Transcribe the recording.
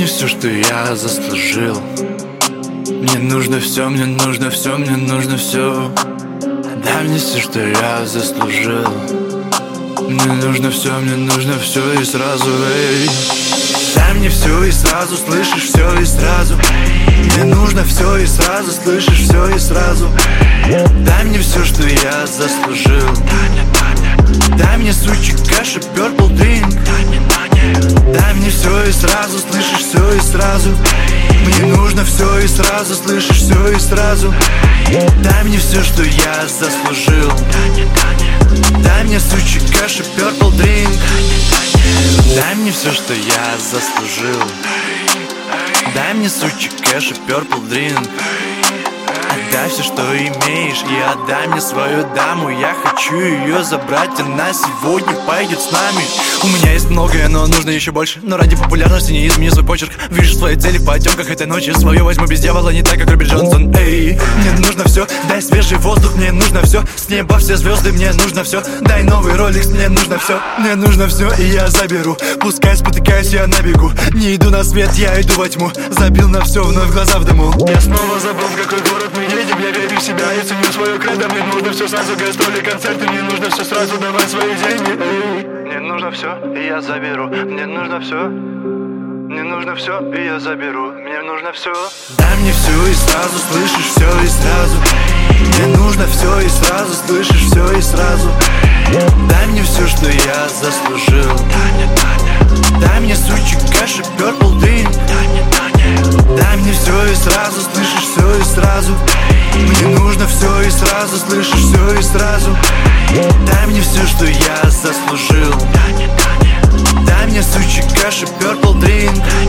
мне все, что я заслужил. Мне нужно все, мне нужно все, мне нужно все. Дай мне все, что я заслужил. Мне нужно все и сразу, эй. Дай мне все и сразу, слышишь, все и сразу. Мне нужно все и сразу, слышишь, все и сразу. Дай мне все, что я заслужил. Дай мне сучи, кэш и purple drink. Дай мне все и сразу, слышишь, все и сразу. Мне нужно все и сразу, слышишь, все и сразу. Дай мне все, что я заслужил. Дай мне сучи, кэш и purple drink. Дай мне все, что я заслужил. Дай мне сучи, кэш и purple drink. Отдай все, что имеешь, и отдай мне свою даму. Я хочу ее забрать, она сегодня пойдет с нами. У меня есть многое, но нужно еще больше. Но ради популярности не измени свой почерк. Вижу свои цели в потемках этой ночи. Свое возьму без дьявола, не так, как Робби Джонсон. Эй, мне нужно все, дай свежий воздух, мне нужно все. С неба все звезды, мне нужно все. Дай новый роликс, мне нужно все. Мне нужно все, и я заберу. Пускай спотыкаюсь, я на бегу. Не иду на свет, я иду во тьму. Забил на все, вновь глаза в дыму. Я снова забыл, в какой город мы едем. Я верю в себя и ценю свое кредо. Мне нужно все сразу, гастроли, концерты. Мне нужно все сразу, давай свои деньги. Эй. Мне нужно все, и я заберу. Мне нужно все. Мне нужно все, и я заберу. Мне нужно все. Дай мне все и сразу, слышишь, все и сразу. Мне нужно все и сразу, слышишь, все и сразу. Дай мне все, что я заслужил. Дай мне сучи, кэш и purple drink. Дай мне все и сразу, слышишь, все и сразу. Мне нужно все и сразу, слышишь, все и сразу. Дай мне все, что я заслужил. Дай мне сучи, кэш и purple drink.